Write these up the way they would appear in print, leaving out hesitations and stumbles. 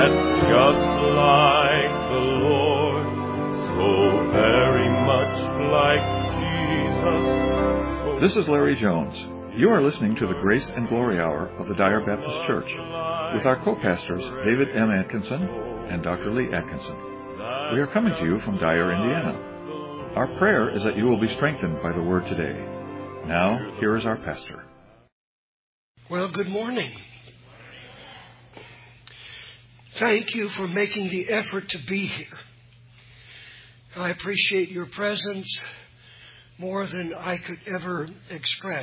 that's just like the Lord, so very much like Jesus. This is Larry Jones. You are listening to the Grace and Glory Hour of the Dyer Baptist Church with our co-pastors David M. Atkinson and Dr. Lee Atkinson. We are coming to you from Dyer, Indiana. Our prayer is that you will be strengthened by the Word today. Now, here is our pastor. Well, good morning. Thank you for making the effort to be here. I appreciate your presence more than I could ever express.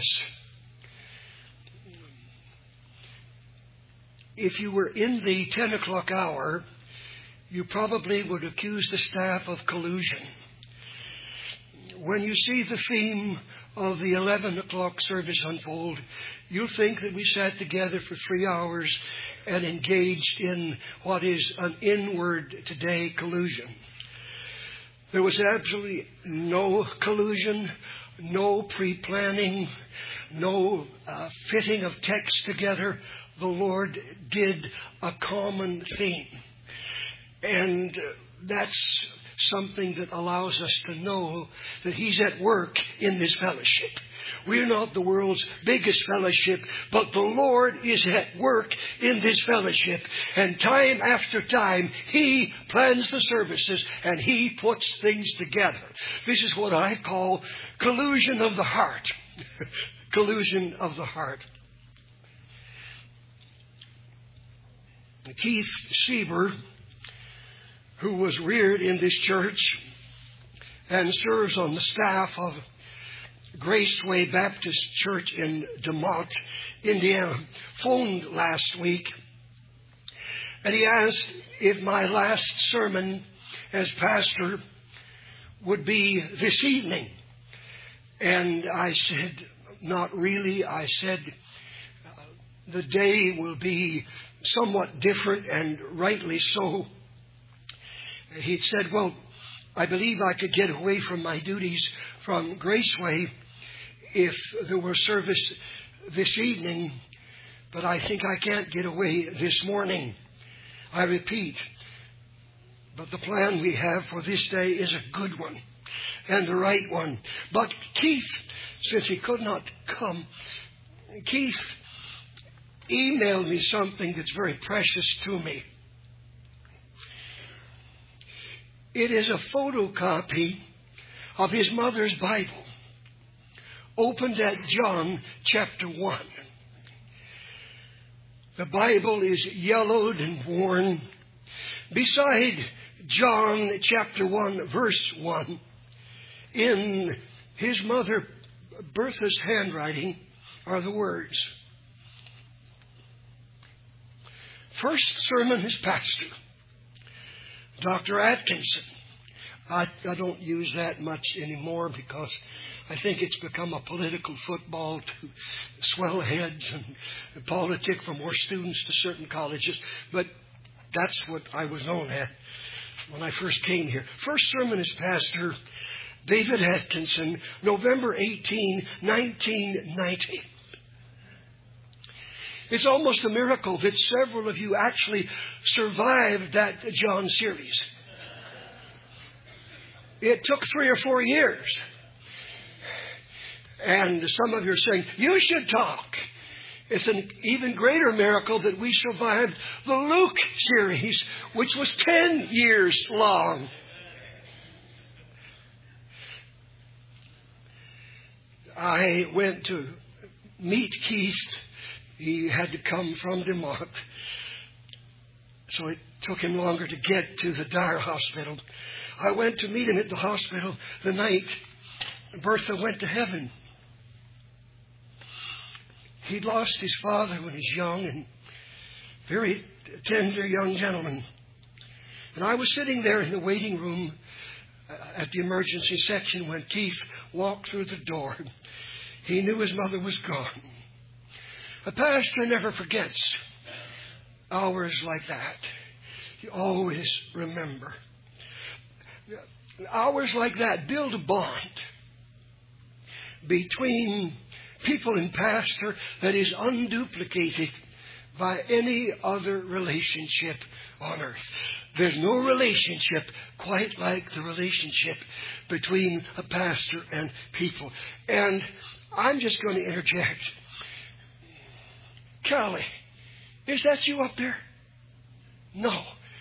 If you were in the 10 o'clock hour, you probably would accuse the staff of collusion. When you see the theme of the 11 o'clock service unfold, you'll think that we sat together for 3 hours and engaged in what is an inward today collusion. There was absolutely no collusion, no pre-planning, no fitting of text together. The Lord did a common theme. And that's something that allows us to know that He's at work in this fellowship. We're not the world's biggest fellowship, but the Lord is at work in this fellowship. And time after time, He plans the services and He puts things together. This is what I call collusion of the heart. Collusion of the heart. Keith Sieber, who was reared in this church and serves on the staff of Graceway Baptist Church in DeMont, Indiana, phoned last week, and he asked if my last sermon as pastor would be this evening. And I said, not really. I said, the day will be somewhat different, and rightly so. He'd said, well, I believe I could get away from my duties from Graceway if there were service this evening, but I think I can't get away this morning. I repeat, but the plan we have for this day is a good one and the right one. But Keith, since he could not come, Keith emailed me something that's very precious to me. It is a photocopy of his mother's Bible, opened at John chapter 1. The Bible is yellowed and worn. Beside John chapter 1, verse 1, in his mother Bertha's handwriting are the words, "First sermon as pastor, Dr. Atkinson." I don't use that much anymore because I think it's become a political football to swell heads and politic for more students to certain colleges. But that's what I was known at when I first came here. First sermon as pastor, David Atkinson, November 18, 1990. It's almost a miracle that several of you actually survived that John series. It took 3 or 4 years. And some of you are saying, you should talk. It's an even greater miracle that we survived the Luke series, which was 10 years long. I went to meet Keith. He had to come from DeMont, so it took him longer to get to the Dyer Hospital. I went to meet him at the hospital the night Bertha went to heaven. He'd lost his father when he was young and very tender young gentleman. And I was sitting there in the waiting room at the emergency section when Keith walked through the door. He knew his mother was gone. A pastor never forgets hours like that. You always remember. Hours like that build a bond between people and pastor that is unduplicated by any other relationship on earth. There's no relationship quite like the relationship between a pastor and people. And I'm just going to interject. Callie, is that you up there? No.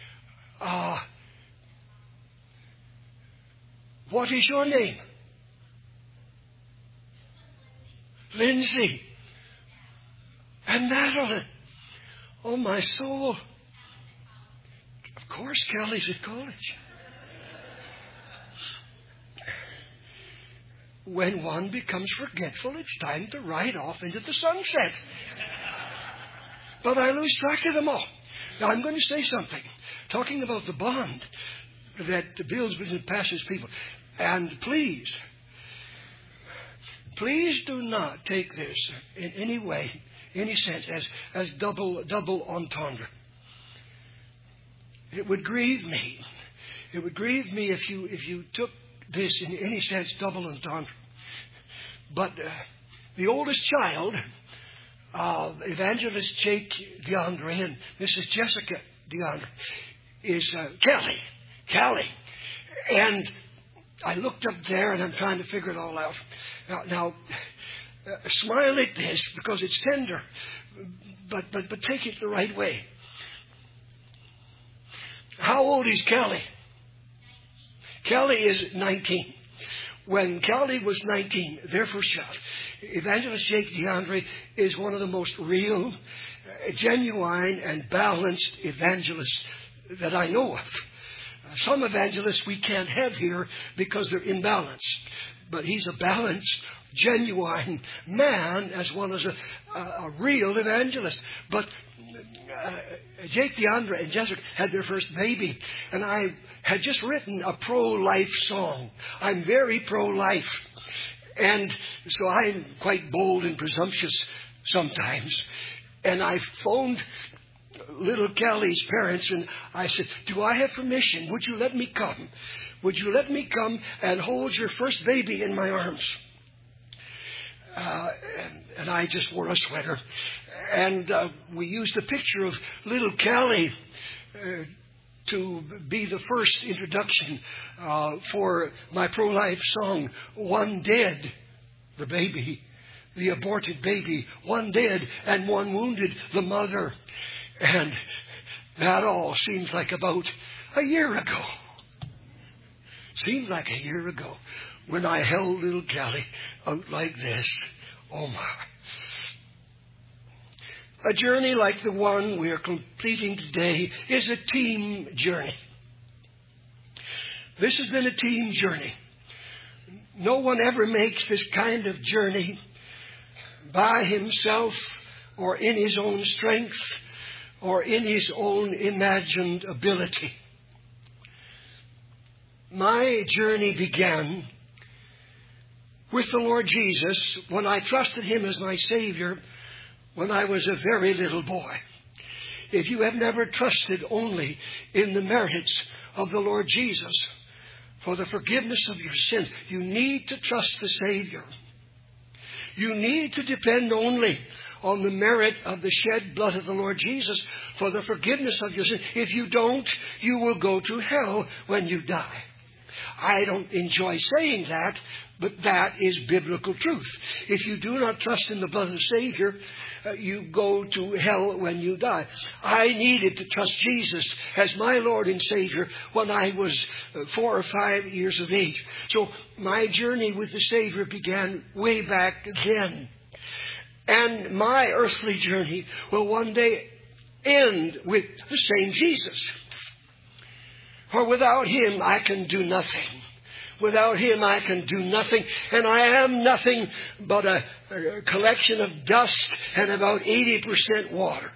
What is your name? Lindsay. And Madeline. Oh, my soul. Of course, Kelly's at college. When one becomes forgetful, it's time to ride off into the sunset. But I lose track of them all. Now, I'm going to say something. Talking about the bond that builds between pastors and people. And please do not take this in any way, any sense, as double entendre. It would grieve me. It would grieve me if you took this in any sense double entendre. But the oldest child of Evangelist Jake DeAndre and Mrs. Jessica DeAndre is Callie. And I looked up there and I'm trying to figure it all out. Now smile at this because it's tender, but take it the right way. How old is Callie? Callie is 19. When Callie was 19, their first child, Evangelist Jake DeAndre is one of the most real, genuine, and balanced evangelists that I know of. Some evangelists we can't have here because they're imbalanced. But he's a balanced, genuine man as well as a real evangelist. But Jake DeAndre and Jessica had their first baby. And I had just written a pro-life song. I'm very pro-life. And so I'm quite bold and presumptuous sometimes. And I phoned little Callie's parents and I said, do I have permission? Would you let me come? Would you let me come and hold your first baby in my arms? And I just wore a sweater. And we used a picture of little Callie to be the first introduction for my pro-life song, One Dead, the baby, the aborted baby, one dead and one wounded, the mother. And that all seems like about a year ago. Seemed like a year ago when I held little Callie out like this. Oh my. A journey like the one we are completing today is a team journey. This has been a team journey. No one ever makes this kind of journey by himself or in his own strength or in his own imagined ability. My journey began with the Lord Jesus when I trusted Him as my Savior when I was a very little boy. If you have never trusted only in the merits of the Lord Jesus for the forgiveness of your sins, you need to trust the Savior. You need to depend only on the merit of the shed blood of the Lord Jesus for the forgiveness of your sins. If you don't, you will go to hell when you die. I don't enjoy saying that, but that is biblical truth. If you do not trust in the blood of the Savior, you go to hell when you die. I needed to trust Jesus as my Lord and Savior when I was 4 or 5 years of age. So my journey with the Savior began way back then. And my earthly journey will one day end with the same Jesus. For without Him, I can do nothing. Without Him, I can do nothing. And I am nothing but a collection of dust and about 80% water.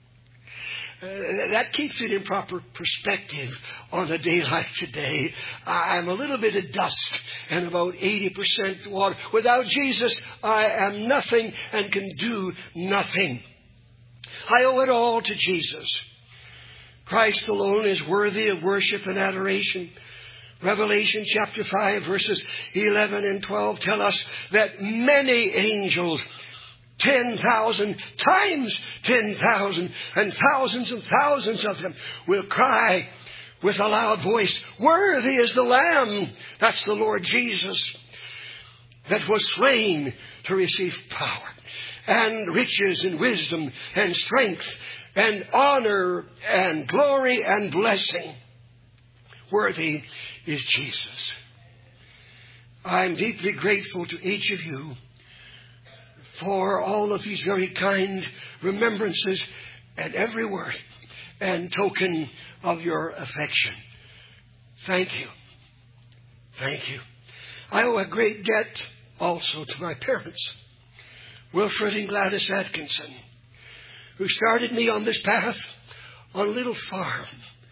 That keeps it in proper perspective on a day like today. I'm a little bit of dust and about 80% water. Without Jesus, I am nothing and can do nothing. I owe it all to Jesus. Christ alone is worthy of worship and adoration. Revelation chapter 5 verses 11 and 12 tell us that many angels 10,000 times 10,000 and thousands of them will cry with a loud voice, "Worthy is the Lamb," that's the Lord Jesus, "that was slain to receive power and riches and wisdom and strength and honor and glory and blessing." Worthy is Jesus. I'm deeply grateful to each of you for all of these very kind remembrances and every word and token of your affection. Thank you. Thank you. I owe a great debt also to my parents, Wilfred and Gladys Atkinson, who started me on this path on a little farm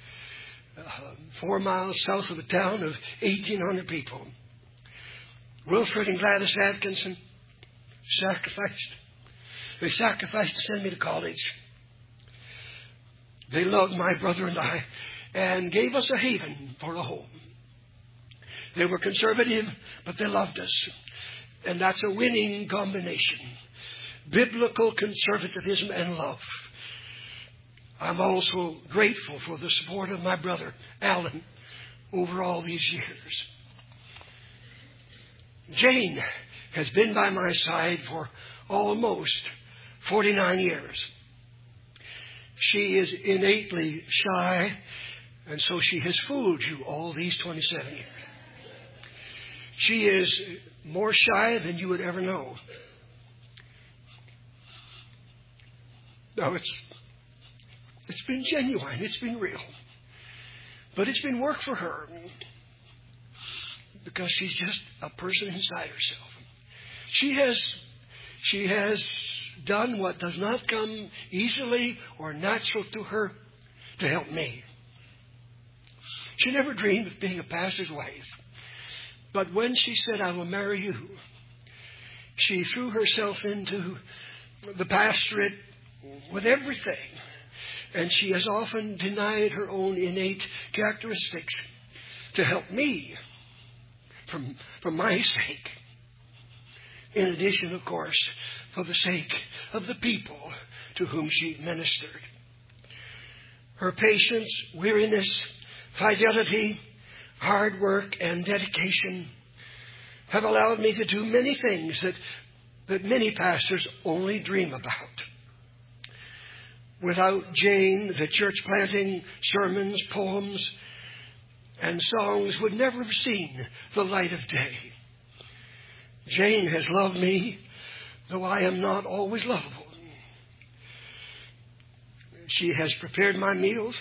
4 miles south of a town of 1,800 people. Wilfred and Gladys Atkinson sacrificed. They sacrificed to send me to college. They loved my brother and I and gave us a haven for a home. They were conservative, but they loved us. And that's a winning combination. Biblical conservatism and love. I'm also grateful for the support of my brother, Alan, over all these years. Jane has been by my side for almost 49 years. She is innately shy, and so she has fooled you all these 27 years. She is more shy than you would ever know. No, it's been genuine. It's been real. But it's been work for her because she's just a person inside herself. She has done what does not come easily or natural to her to help me. She never dreamed of being a pastor's wife. But when she said, "I will marry you," she threw herself into the pastorate with everything. And she has often denied her own innate characteristics to help me for my sake. In addition, of course, for the sake of the people to whom she ministered. Her patience, weariness, fidelity, hard work, and dedication have allowed me to do many things that many pastors only dream about. Without Jane, the church planting, sermons, poems, and songs would never have seen the light of day. Jane has loved me, though I am not always lovable. She has prepared my meals,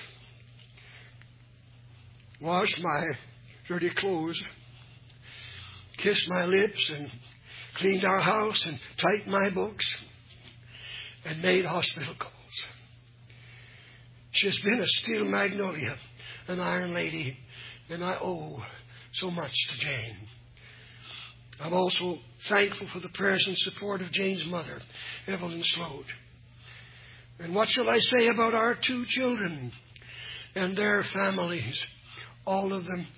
washed my dirty clothes, kissed my lips, and cleaned our house, and typed my books, and made hospital calls. She has been a steel magnolia, an iron lady, and I owe so much to Jane. I'm also thankful for the prayers and support of Jane's mother, Evelyn Sloat. And what shall I say about our 2 children and their families, all of them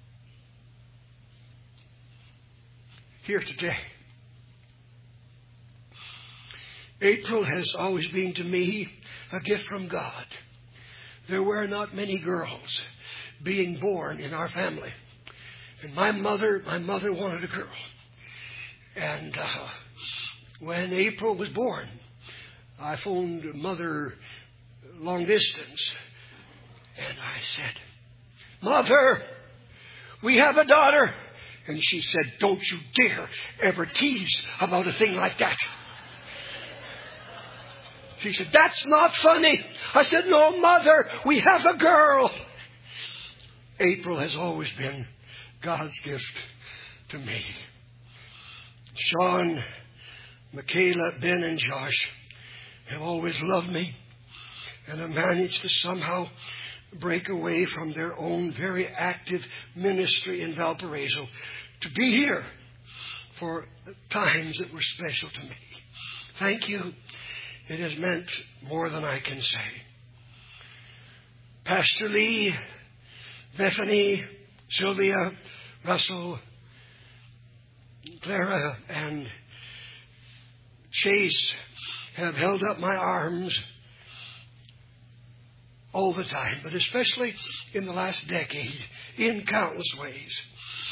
here today? April has always been to me a gift from God. There were not many girls being born in our family. And my mother wanted a girl. And when April was born, I phoned Mother long distance. And I said, "Mother, we have a daughter." And she said, "Don't you dare ever tease about a thing like that." She said, "That's not funny." I said, "No, Mother, we have a girl." April has always been God's gift to me. Sean, Michaela, Ben, and Josh have always loved me and have managed to somehow break away from their own very active ministry in Valparaiso to be here for times that were special to me. Thank you. It has meant more than I can say. Pastor Lee, Bethany, Sylvia, Russell, Clara, and Chase have held up my arms all the time, but especially in the last decade, in countless ways.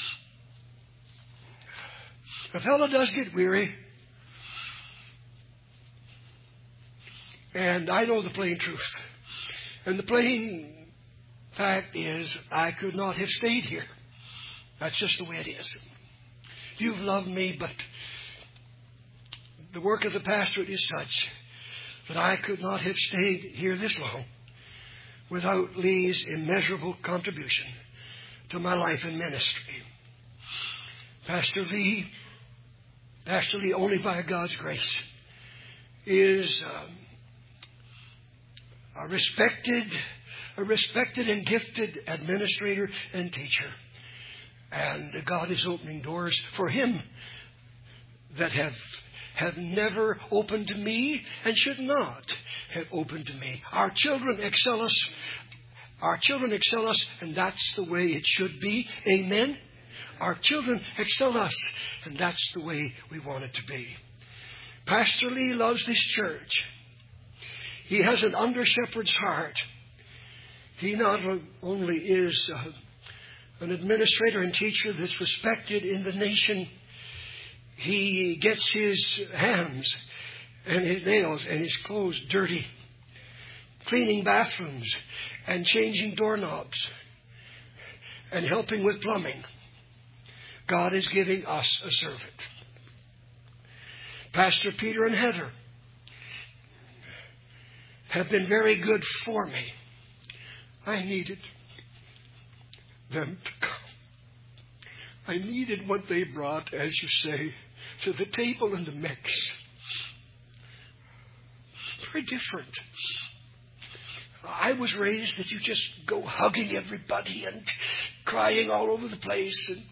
A fellow does get weary, and I know the plain truth. And the plain fact is, I could not have stayed here. That's just the way it is. You've loved me, but the work of the pastorate is such that I could not have stayed here this long without Lee's immeasurable contribution to my life and ministry. Pastor Lee, only by God's grace, is a respected and gifted administrator and teacher. And God is opening doors for him that have never opened to me and should not have opened to me. Our children excel us. And that's the way it should be. Amen. Our children excel us, and that's the way we want it to be. Pastor Lee loves this church. He has an under-shepherd's heart. He not only is an administrator and teacher that's respected in the nation, he gets his hands and his nails and his clothes dirty, cleaning bathrooms and changing doorknobs and helping with plumbing. God is giving us a servant. Pastor Peter and Heather have been very good for me. I needed them to come. I needed what they brought, as you say, to the table and the mix. Very different. I was raised that you just go hugging everybody and crying all over the place. And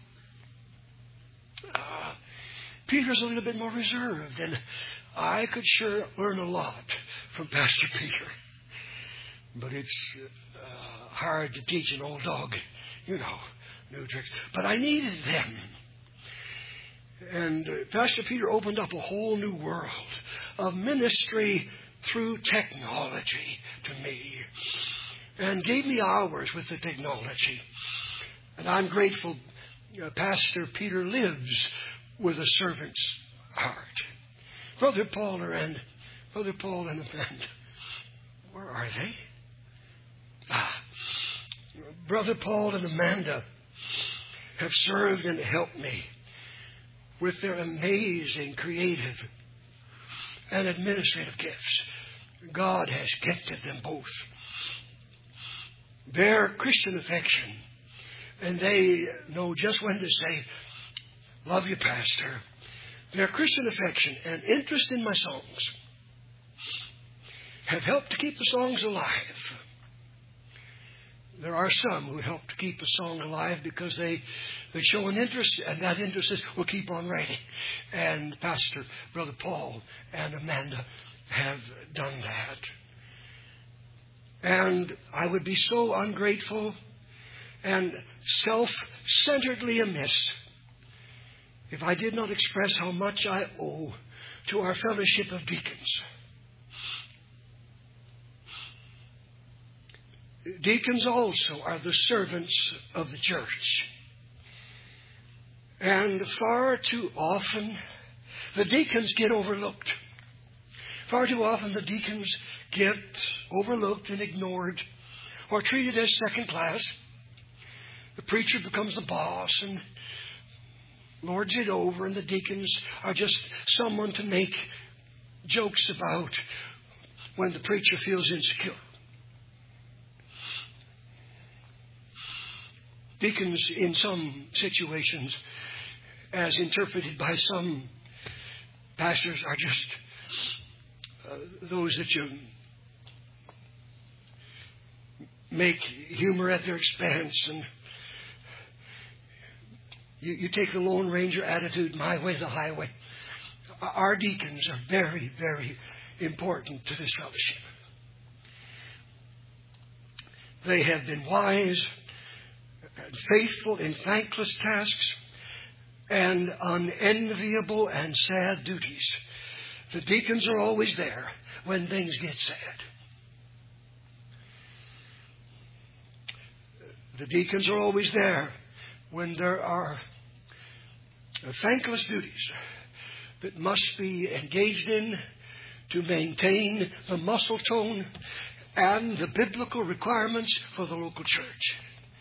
Peter's a little bit more reserved, and I could sure learn a lot from Pastor Peter. But it's hard to teach an old dog, new tricks. But I needed them. And Pastor Peter opened up a whole new world of ministry through technology to me, and gave me hours with the technology. And I'm grateful Pastor Peter lives with a servant's heart. Brother Paul and Amanda, where are they? Brother Paul and Amanda have served and helped me with their amazing creative and administrative gifts. God has gifted them both. Their Christian affection, and they know just when to say, "Love you, Pastor." Their Christian affection and interest in my songs have helped to keep the songs alive. There are some who help to keep a song alive because they show an interest, and that interest is, we'll keep on writing. And Brother Paul and Amanda have done that. And I would be so ungrateful and self-centeredly amiss if I did not express how much I owe to our fellowship of deacons. Deacons also are the servants of the church. And far too often, the deacons get overlooked. Far too often, the deacons get overlooked and ignored or treated as second class. The preacher becomes the boss and lords it over, and the deacons are just someone to make jokes about when the preacher feels insecure. Deacons, in some situations, as interpreted by some pastors, are just those that you make humor at their expense, and you take the Lone Ranger attitude, my way, the highway. Our deacons are very, very important to this fellowship. They have been wise and faithful in thankless tasks and unenviable and sad duties The deacons are always there when things get sad. The deacons are always there when there are thankless duties that must be engaged in to maintain the muscle tone and the biblical requirements for the local church.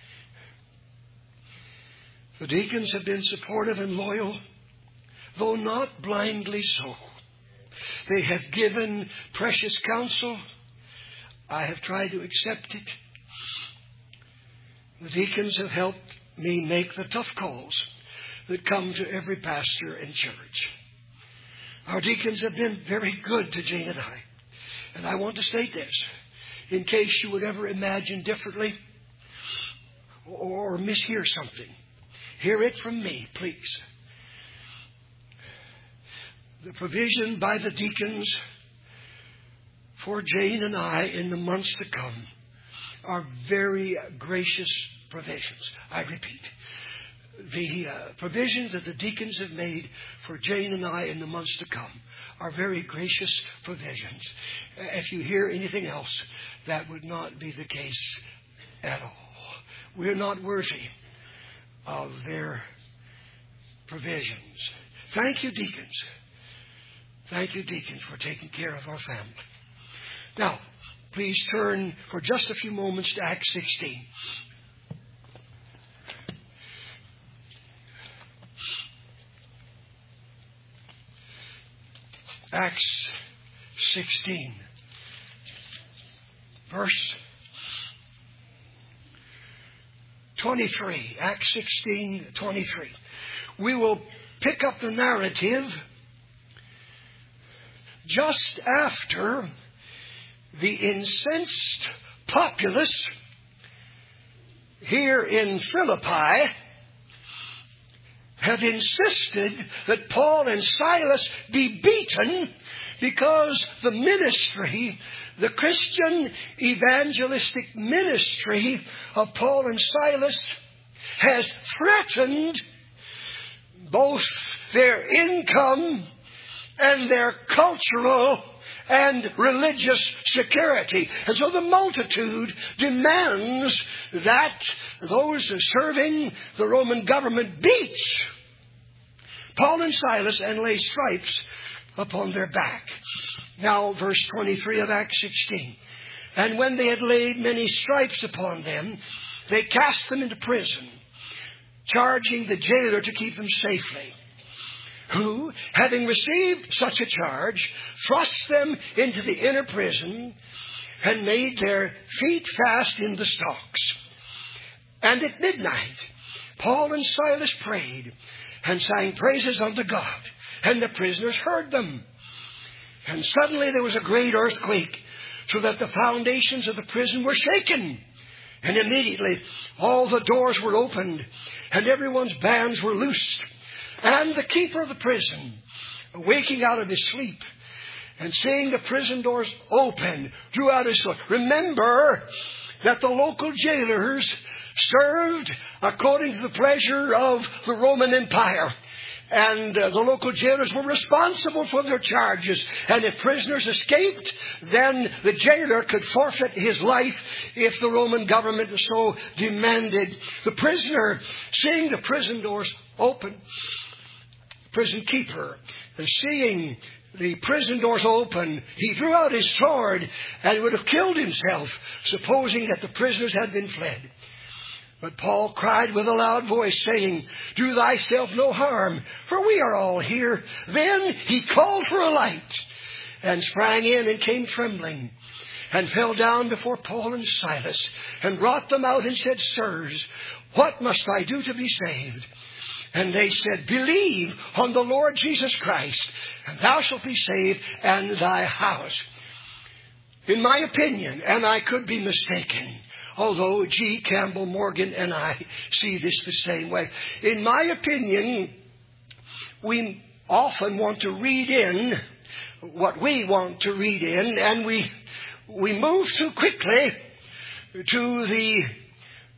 The deacons have been supportive and loyal, though not blindly so. They have given precious counsel. I have tried to accept it. The deacons have helped me make the tough calls that come to every pastor and church. Our deacons have been very good to Jane and I. And I want to state this, in case you would ever imagine differently or mishear something. Hear it from me, please. The provision by the deacons for Jane and I in the months to come are very gracious provisions. I repeat, the provisions that the deacons have made for Jane and I in the months to come are very gracious provisions. If you hear anything else, that would not be the case at all. We're not worthy of their provisions. Thank you, deacons. Thank you, deacons, for taking care of our family. Now, please turn for just a few moments to Acts 16. Acts 16, verse 23. Acts 16, 23. We will pick up the narrative just after the incensed populace here in Philippi have insisted that Paul and Silas be beaten because the ministry, the Christian evangelistic ministry of Paul and Silas has threatened both their income and their cultural and religious security. And so the multitude demands that those serving the Roman government beats Paul and Silas and lay stripes upon their back. Now, verse 23 of Acts 16. And when they had laid many stripes upon them, they cast them into prison, charging the jailer to keep them safely, who, having received such a charge, thrust them into the inner prison and made their feet fast in the stocks. And at midnight, Paul and Silas prayed and sang praises unto God, and the prisoners heard them. And suddenly there was a great earthquake, so that the foundations of the prison were shaken. And immediately all the doors were opened, and everyone's bands were loosed. And the keeper of the prison, waking out of his sleep and seeing the prison doors open, drew out his sword. Remember that the local jailers served according to the pleasure of the Roman Empire. And the local jailers were responsible for their charges. And if prisoners escaped, then the jailer could forfeit his life if the Roman government so demanded. The prisoner, seeing the prison doors open, prison keeper, seeing the prison doors open, he drew out his sword and would have killed himself, supposing that the prisoners had been fled. But Paul cried with a loud voice, saying, Do thyself no harm, for we are all here. Then he called for a light, and sprang in and came trembling, and fell down before Paul and Silas, and brought them out and said, Sirs, what must I do to be saved? And they said, Believe on the Lord Jesus Christ, and thou shalt be saved, and thy house. In my opinion, and I could be mistaken, although G. Campbell Morgan and I see this the same way. In my opinion, we often want to read in what we want to read in, and we move too quickly to the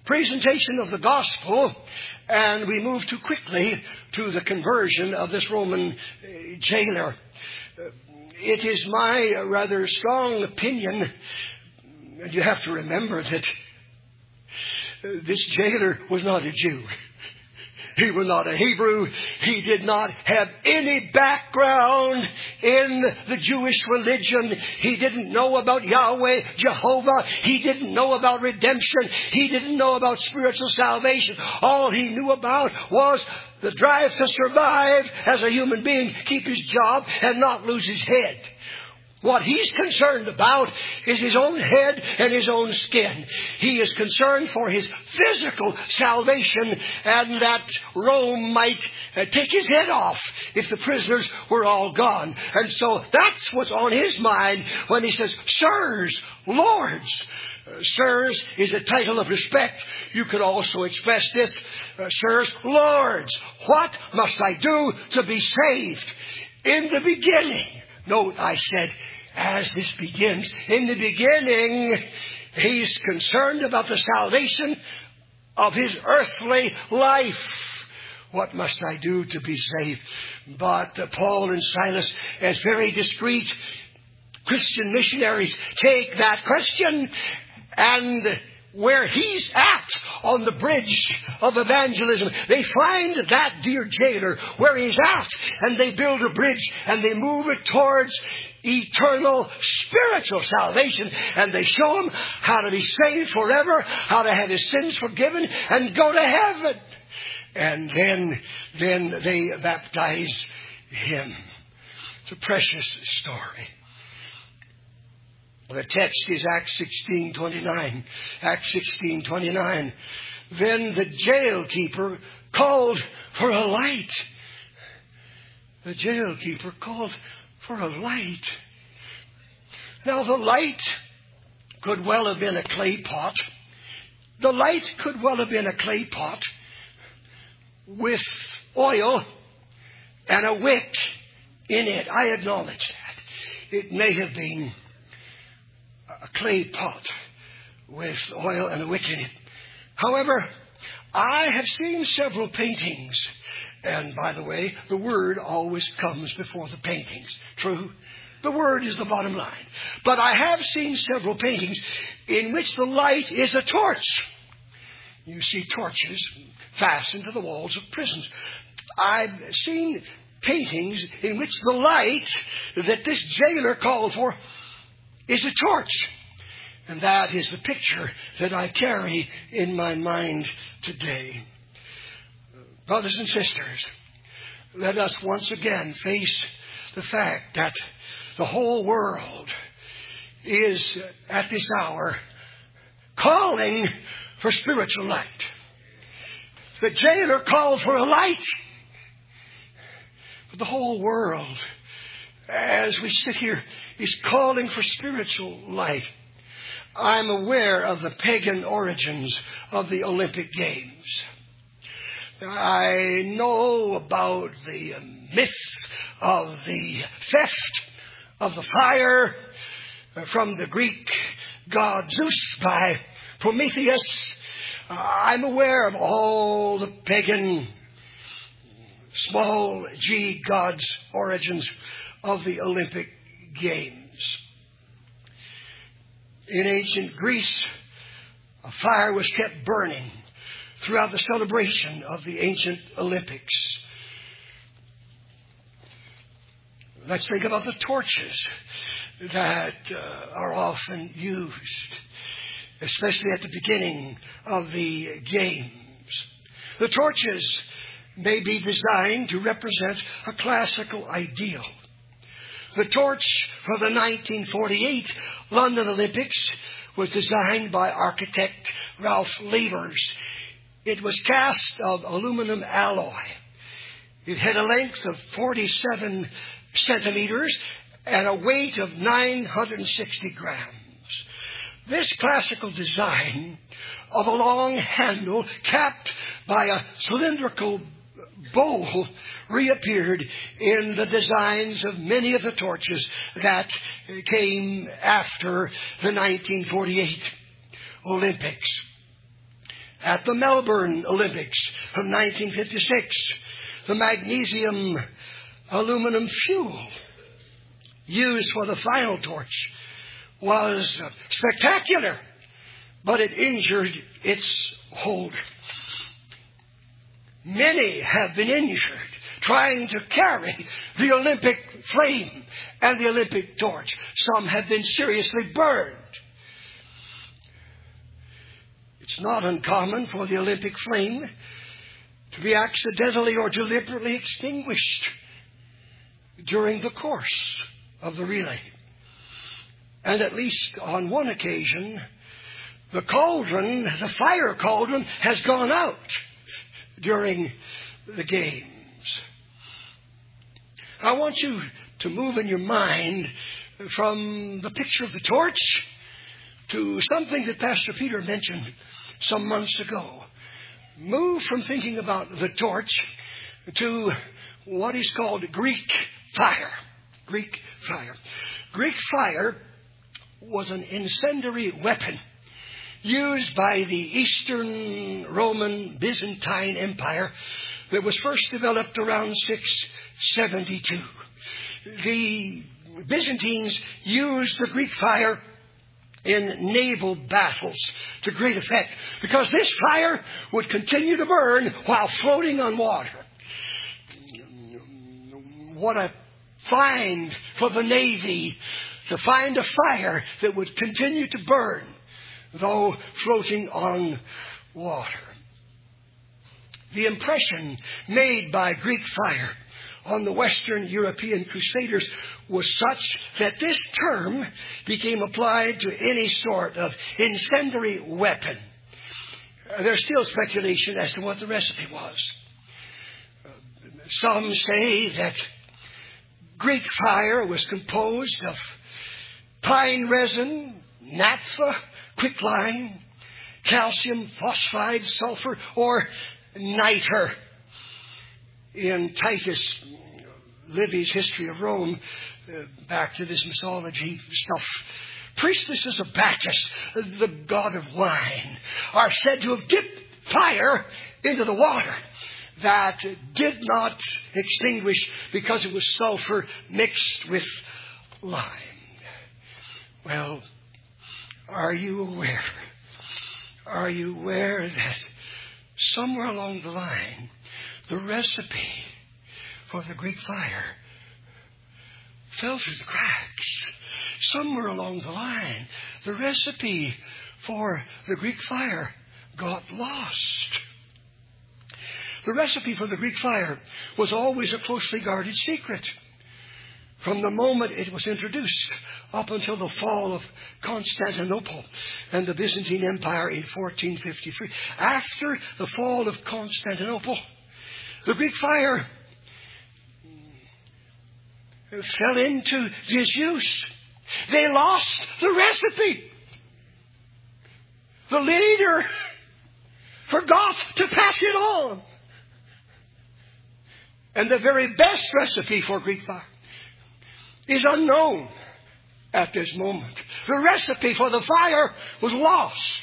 presentation of the gospel, and we move too quickly to the conversion of this Roman jailer. It is my rather strong opinion, and you have to remember that this jailer was not a Jew. He was not a Hebrew. He did not have any background in the Jewish religion. He didn't know about Yahweh, Jehovah. He didn't know about redemption. He didn't know about spiritual salvation. All he knew about was the drive to survive as a human being, keep his job, and not lose his head. What he's concerned about is his own head and his own skin. He is concerned for his physical salvation, and that Rome might take his head off if the prisoners were all gone. And so that's what's on his mind when he says, "Sirs, lords." Sirs is a title of respect. You could also express this, "Sirs, lords, what must I do to be saved?" In the beginning, note, I said, as this begins, in the beginning, he's concerned about the salvation of his earthly life. What must I do to be saved? But Paul and Silas, as very discreet Christian missionaries, take that question, and where he's at on the bridge of evangelism, they find that dear jailer where he's at, and they build a bridge, and they move it towards eternal spiritual salvation, and they show him how to be saved forever, how to have his sins forgiven, and go to heaven. And then they baptize him. It's a precious story. The text is Acts 16:29. Acts 16:29. Then the jailkeeper called for a light. The jailkeeper called for a light. Now the light could well have been a clay pot. The light could well have been a clay pot with oil and a wick in it. I acknowledge that. It may have been a clay pot with oil and a wick in it. However, I have seen several paintings. And by the way, the Word always comes before the paintings. True? The Word is the bottom line. But I have seen several paintings in which the light is a torch. You see torches fastened to the walls of prisons. I've seen paintings in which the light that this jailer called for is a torch. And that is the picture that I carry in my mind today. Brothers and sisters, let us once again face the fact that the whole world is at this hour calling for spiritual light. The jailer called for a light. But the whole world, as we sit here, is calling for spiritual light. I'm aware of the pagan origins of the Olympic Games. I know about the myth of the theft of the fire from the Greek god Zeus by Prometheus. I'm aware of all the pagan small g gods' origins of the Olympic Games. In ancient Greece, a fire was kept burning throughout the celebration of the ancient Olympics. Let's think about the torches that are often used, especially at the beginning of the games. The torches may be designed to represent a classical ideal. The torch for the 1948 London Olympics was designed by architect Ralph Lavers. It was cast of aluminum alloy. It had a length of 47 centimeters and a weight of 960 grams. This classical design of a long handle capped by a cylindrical bowl reappeared in the designs of many of the torches that came after the 1948 Olympics. at the Melbourne Olympics of 1956. The magnesium aluminum fuel used for the final torch was spectacular, but it injured its holder. Many have been injured trying to carry the Olympic flame and the Olympic torch. Some have been seriously burned. It's not uncommon for the Olympic flame to be accidentally or deliberately extinguished during the course of the relay. And at least on one occasion, the fire cauldron has gone out during the games. I want you to move in your mind from the picture of the torch to something that Pastor Peter mentioned some months ago. Move from thinking about the torch to what is called Greek fire. Greek fire. Greek fire was an incendiary weapon used by the Eastern Roman Byzantine Empire that was first developed around 672. The Byzantines used the Greek fire in naval battles to great effect because this fire would continue to burn while floating on water. What a find for the Navy to find a fire that would continue to burn though floating on water. The impression made by Greek fire on the Western European Crusaders was such that this term became applied to any sort of incendiary weapon. There's still speculation as to what the recipe was. Some say that Greek fire was composed of pine resin, naphtha, quicklime, calcium phosphide, sulfur, or niter. In Titus Livy's History of Rome, back to this mythology stuff, priestesses of Bacchus, the god of wine, are said to have dipped fire into the water that did not extinguish because it was sulfur mixed with lime. Well, are you aware that somewhere along the line, the recipe for the Greek fire fell through the cracks? Somewhere along the line, the recipe for the Greek fire got lost. The recipe for the Greek fire was always a closely guarded secret from the moment it was introduced up until the fall of Constantinople and the Byzantine Empire in 1453. After the fall of Constantinople, the Greek fire fell into disuse. They lost the recipe. The leader forgot to pass it on. And the very best recipe for Greek fire is unknown at this moment. The recipe for the fire was lost.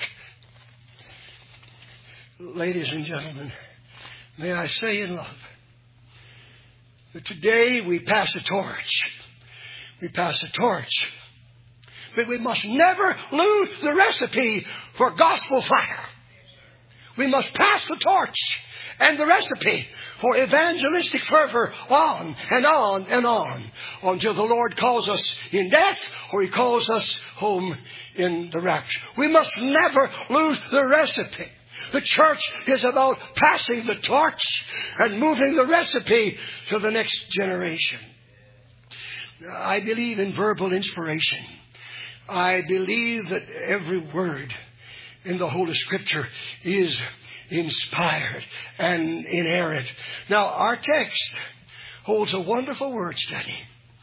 Ladies and gentlemen, may I say in love that today we pass a torch. We pass a torch. But we must never lose the recipe for gospel fire. We must pass the torch and the recipe for evangelistic fervor on and on and on until the Lord calls us in death or He calls us home in the rapture. We must never lose the recipe. The church is about passing the torch and moving the recipe to the next generation. I believe in verbal inspiration. I believe that every word in the Holy Scripture is inspired and inerrant. Now, our text holds a wonderful word study.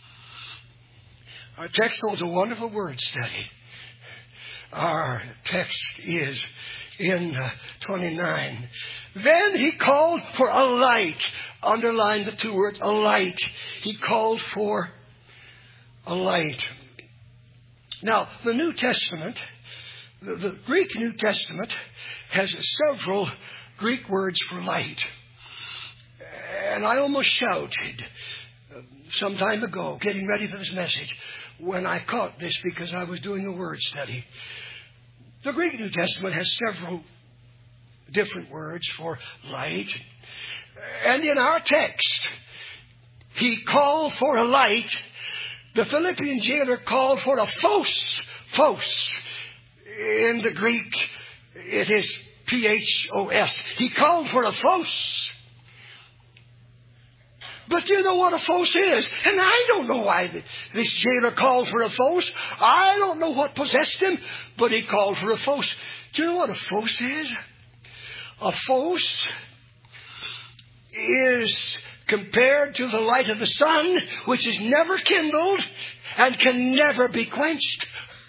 Our text holds a wonderful word study. Our text is in 29. Then He called for a light. Underline the two words, a light. He called for a light. Now, the New Testament The Greek New Testament has several Greek words for light. And I almost shouted some time ago, getting ready for this message, when I caught this because I was doing a word study. The Greek New Testament has several different words for light. And in our text, he called for a light. The Philippian jailer called for a phos. Phos. In the Greek, it is P-H-O-S. He called for a phos. But you know what a phos is? And I don't know why this jailer called for a phos. I don't know what possessed him, but he called for a phos. Do you know what a phos is? A phos is compared to the light of the sun, which is never kindled and can never be quenched.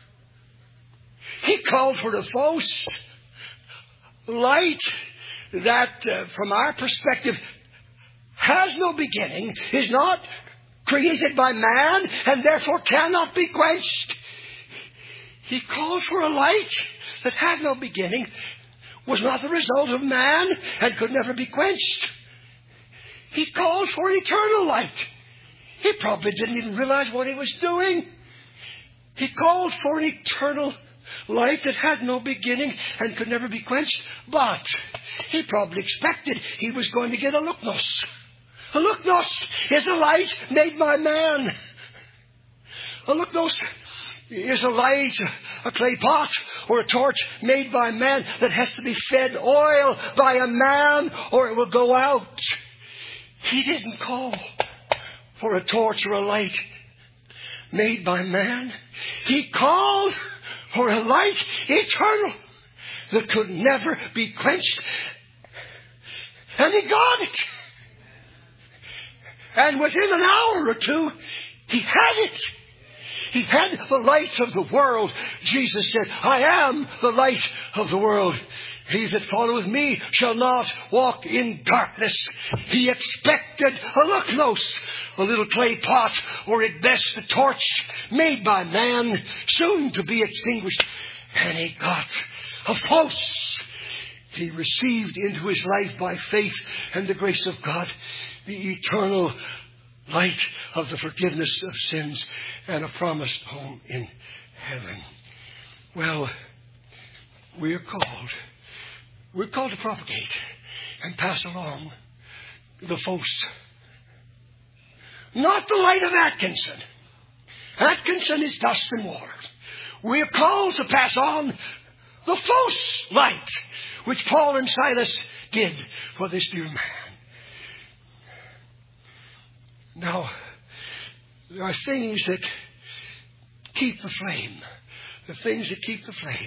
He called for a phos, light that, from our perspective, has no beginning, is not created by man, and therefore cannot be quenched. He called for a light that had no beginning, was not the result of man, and could never be quenched. He called for eternal light. He probably didn't even realize what he was doing. He called for an eternal light that had no beginning and could never be quenched, but he probably expected he was going to get a luknos. A luknos is a light made by man. A luknos is a light, a clay pot or a torch made by man that has to be fed oil by a man or it will go out. He didn't call for a torch or a light made by man. He called for a light eternal that could never be quenched. And he got it. And within an hour or two, he had it. He had the light of the world. Jesus said, I am the light of the world. He that followeth me shall not walk in darkness. He expected a luknos, a little clay pot, or at best a torch made by man, soon to be extinguished. And he got a phos. He received into his life by faith and the grace of God the eternal light of the forgiveness of sins and a promised home in heaven. Well, we're called to propagate and pass along the phos. Not the light of Atkinson. Atkinson is dust and water. We're called to pass on the phos light, which Paul and Silas did for this dear man. Now, there are things that keep the flame. The things that keep the flame.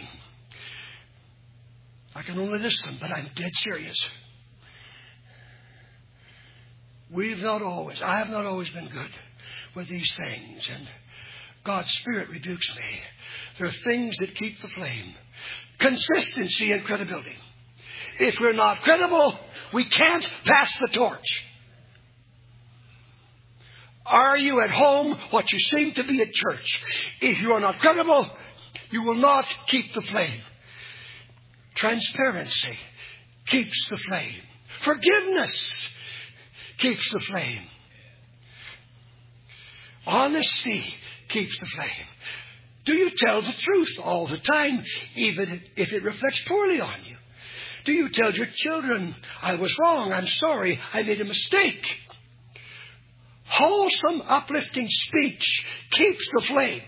I can only list them, but I'm dead serious. I have not always been good with these things, and God's Spirit rebukes me. There are things that keep the flame. Consistency and credibility. If we're not credible, we can't pass the torch. Are you at home what you seem to be at church? If you are not credible, you will not keep the flame. Transparency keeps the flame. Forgiveness keeps the flame. Honesty keeps the flame. Do you tell the truth all the time, even if it reflects poorly on you? Do you tell your children, I was wrong, I'm sorry, I made a mistake? Wholesome, uplifting speech keeps the flame.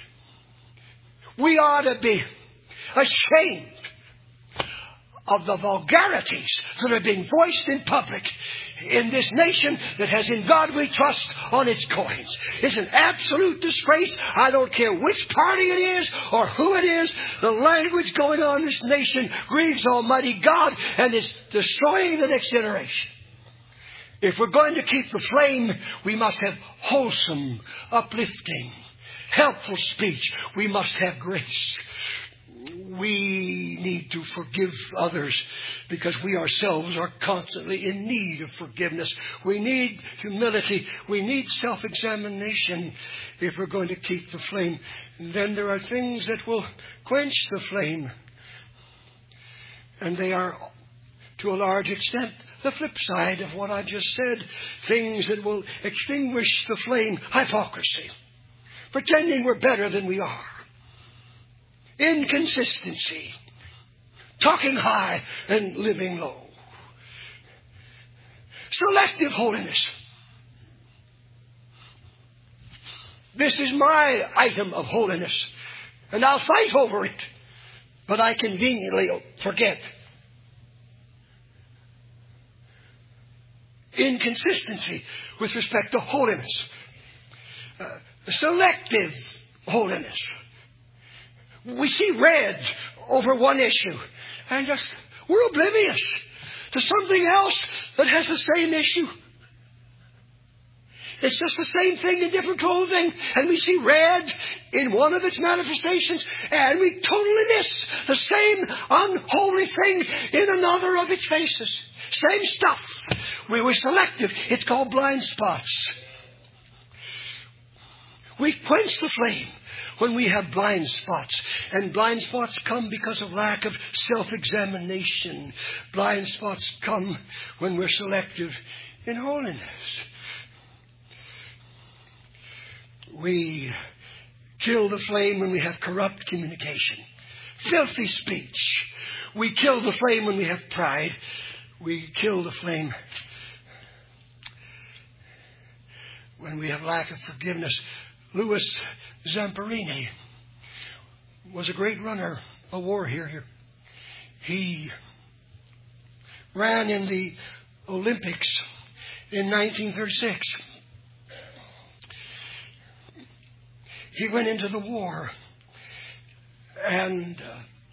We ought to be ashamed of the vulgarities that are being voiced in public in this nation that has In God We Trust on its coins. It's an absolute disgrace. I don't care which party it is or who it is. The language going on in this nation grieves Almighty God and is destroying the next generation. If we're going to keep the flame, we must have wholesome, uplifting, helpful speech. We must have grace. We need to forgive others because we ourselves are constantly in need of forgiveness. We need humility. We need self-examination if we're going to keep the flame. And then there are things that will quench the flame. And they are, to a large extent, the flip side of what I just said. Things that will extinguish the flame. Hypocrisy. Pretending we're better than we are. Inconsistency. Talking high and living low. Selective holiness. This is my item of holiness, and I'll fight over it, but I conveniently forget. Inconsistency with respect to holiness. Selective holiness. We see red over one issue and just we're oblivious to something else that has the same issue. It's just the same thing in different clothing, and we see red in one of its manifestations, and we totally miss the same unholy thing in another of its faces. Same stuff. We were selective. It's called blind spots. We quench the flame when we have blind spots. And blind spots come because of lack of self-examination. Blind spots come when we're selective in holiness. We kill the flame when we have corrupt communication, filthy speech. We kill the flame when we have pride. We kill the flame when we have lack of forgiveness. Louis Zamperini was a great runner, a war hero. He ran in the Olympics in 1936. He went into the war, and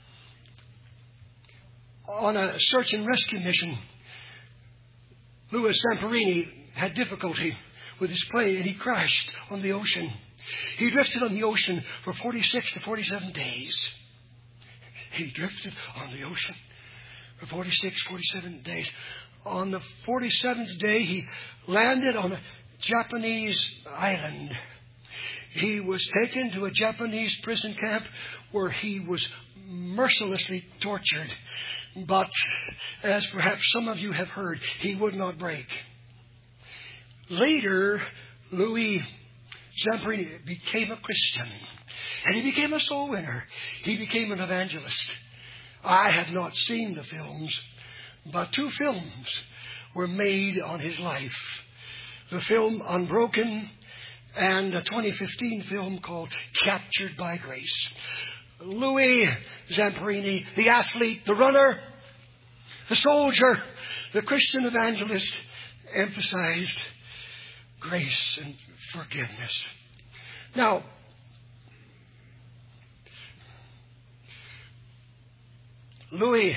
on a search and rescue mission, Louis Zamperini had difficulty with his plane, and he crashed on the ocean. He drifted on the ocean for 46 to 47 days. He drifted on the ocean for 46, 47 days. On the 47th day, he landed on a Japanese island. He was taken to a Japanese prison camp where he was mercilessly tortured. But, as perhaps some of you have heard, he would not break. Later, Louis Zamperini became a Christian. And he became a soul winner. He became an evangelist. I have not seen the films, but 2 films were made on his life. The film Unbroken and a 2015 film called Captured by Grace. Louis Zamperini, the athlete, the runner, the soldier, the Christian evangelist, emphasized grace and forgiveness. Now, Louis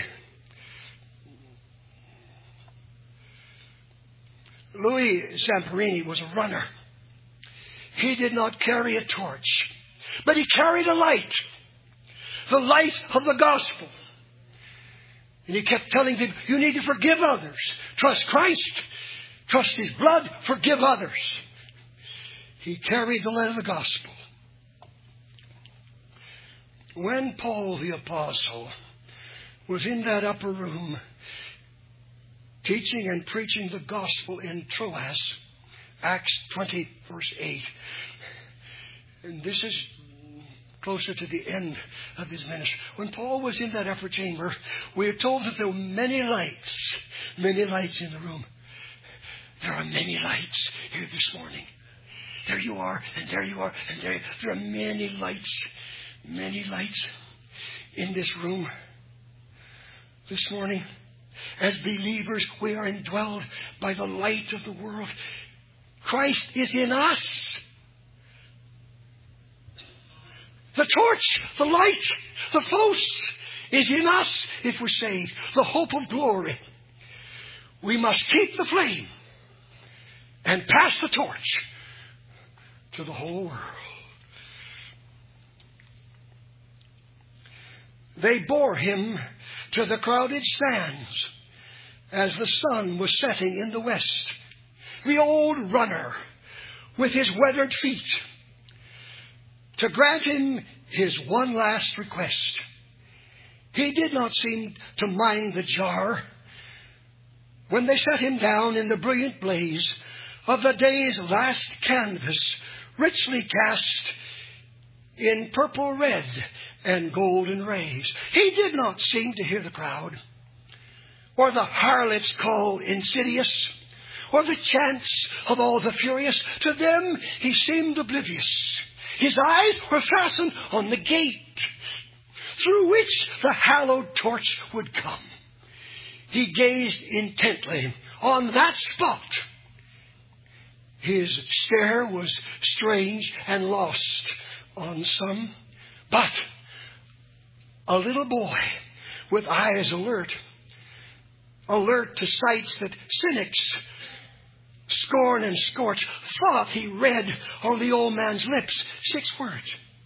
Zamperini was a runner. He did not carry a torch, but he carried a light, the light of the gospel. And he kept telling people, you need to forgive others. Trust Christ. Trust His blood. Forgive others. He carried the light of the gospel. When Paul the Apostle was in that upper room teaching and preaching the gospel in Troas, Acts 20, verse 8. And this is closer to the end of his ministry. When Paul was in that upper chamber, we are told that there were many lights in the room. There are many lights here this morning. There you are, and there you are, and there are many lights in this room this morning. As believers, we are indwelled by the light of the world. Christ is in us. The torch, the light, the phos is in us if we're saved. The hope of glory. We must keep the flame and pass the torch to the whole world. they bore him to the crowded stands as the sun was setting in the west. The old runner with his weathered feet, to grant him his one last request. He did not seem to mind the jar when they set him down in the brilliant blaze of the day's last canvas, richly cast in purple red and golden rays. He did not seem to hear the crowd, or the harlots call insidious, or the chants of all the furious. To them he seemed oblivious. His eyes were fastened on the gate through which the hallowed torch would come. He gazed intently on that spot. His stare was strange and lost on some, but a little boy with eyes alert to sights that cynics scorn and scorch, thought he read on the old man's lips 6 words.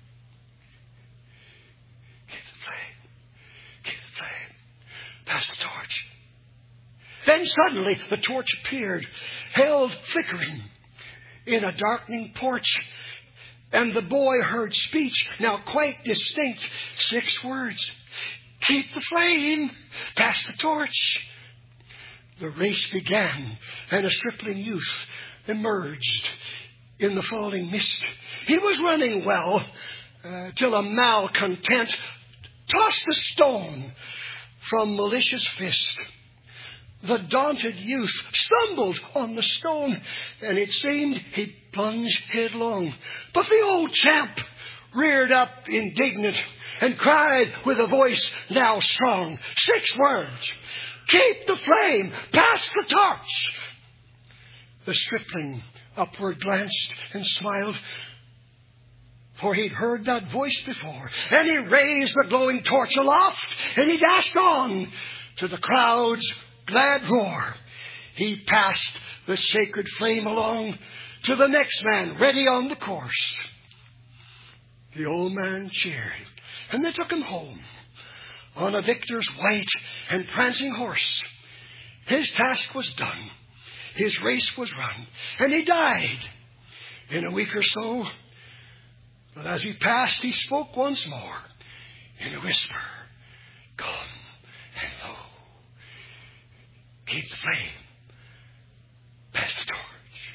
Keep the flame. Keep the flame. Pass the torch. Then suddenly the torch appeared, held flickering in a darkening porch, and the boy heard speech, now quite distinct, 6 words. Keep the flame. Pass the torch. The race began, and a stripling youth emerged in the falling mist. He was running well, till a malcontent tossed a stone from malicious fist. The daunted youth stumbled on the stone, and it seemed he plunged headlong. But the old champ reared up indignant and cried with a voice now strong, 6 words. Keep the flame. Pass the torch. The stripling upward glanced and smiled, for he'd heard that voice before. And he raised the glowing torch aloft, and he dashed on to the crowd's glad roar. He passed the sacred flame along to the next man ready on the course. The old man cheered, and they took him home on a victor's white and prancing horse. His task was done. His race was run. And he died in a week or so. But as he passed, he spoke once more in a whisper. Come and lo. Keep the flame. Pass the torch.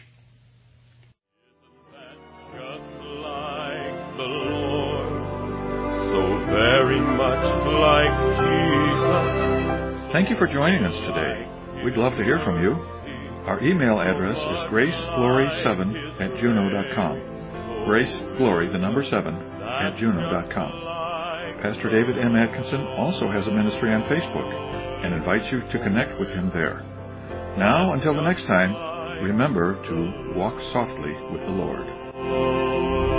Just like the Lord, so very much like Jesus. Thank you for joining us today. We'd love to hear from you. Our email address is graceglory7@juno.com. Graceglory, the number 7, @juno.com. Pastor David M. Atkinson also has a ministry on Facebook and invites you to connect with him there. Now, until the next time, remember to walk softly with the Lord.